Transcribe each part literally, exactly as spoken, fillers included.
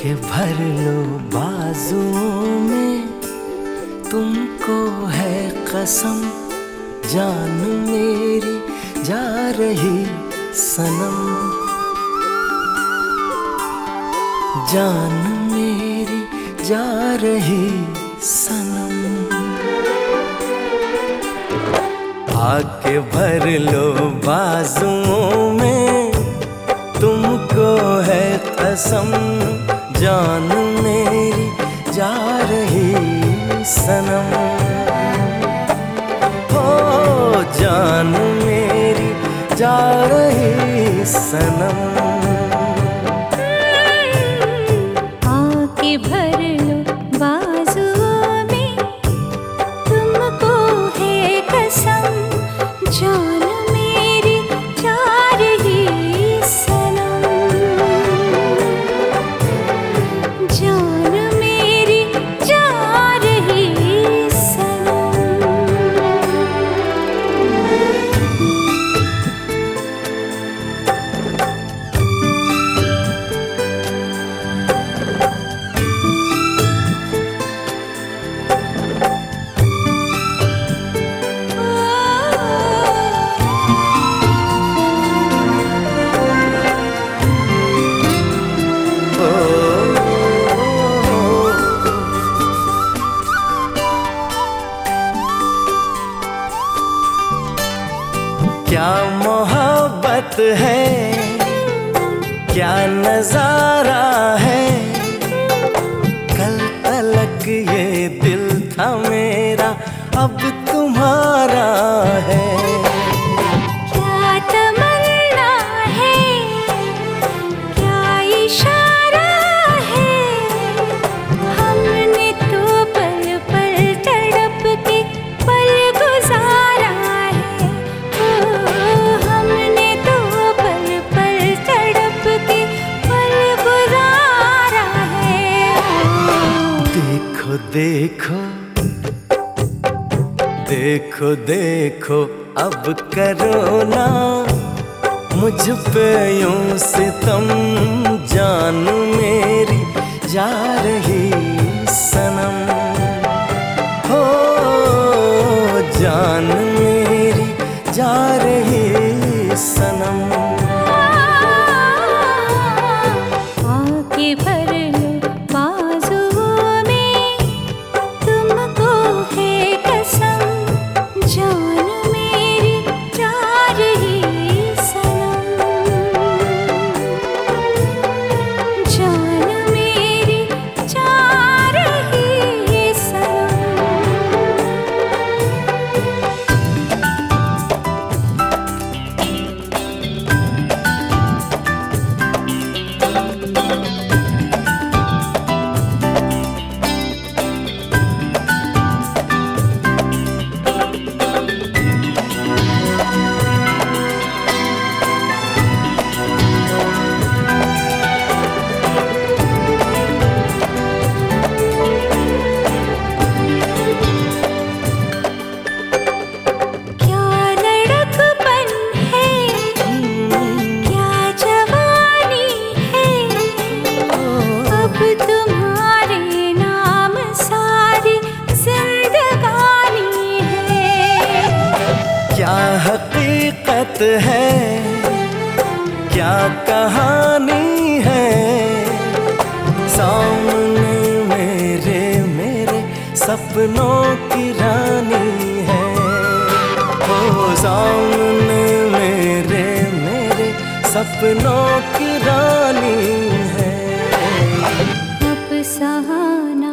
के भर लो बाजुओं में, तुमको है कसम जान मेरी जा रही सनम, जान मेरी जा रही सनम। आके भर लो बाजुओं में, तुमको है कसम जान मेरी जा रही सनम, हो जान मेरी जा रही सनम। आके भर लो बाजुओं में, तुमको है कसम जान मेरी जा रही सनम, जान मेरी जा रही सनम। क्या मोहब्बत है, क्या नजारा है, कल तलक ये दिल था मेरा अब तुम्हारा है। क्या तमन्ना है, क्या इशारा है, हमने तो पल पल तड़प के पल गुजारा है, ओ हमने तो पल पल तड़प के पल गुजारा है। देखो देखो देखो देखो अब करो ना मुझ पे यूं सितम, जान मेरी जा रही सनम, हो जान मेरी जा रही सनम। आके भर लो बाजुओं में, तुमको है कसम जान मेरी जा रही सनम, जान मेरी जा रही सनम। क्या हकीकत है, क्या कहानी है, सामने मेरे मेरे सपनों की रानी है, ओ सामने मेरे मेरे सपनों की रानी है। अब सहाना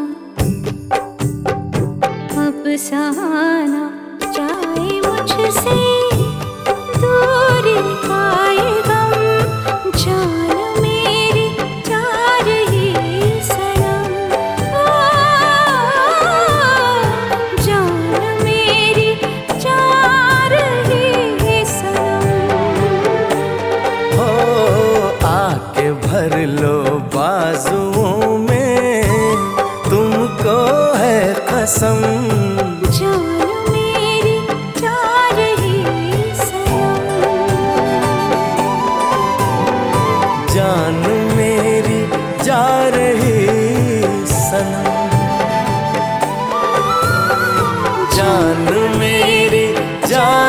अब सहाना जाए मुझसे दूर का ये गम, जान मेरी जा रही सनम, जान मेरी जा रही सनम। हो आके भर लो बाजुओं में, तुमको है कसम जान मेरी जा रही सनम, जान मेरी जा रही जा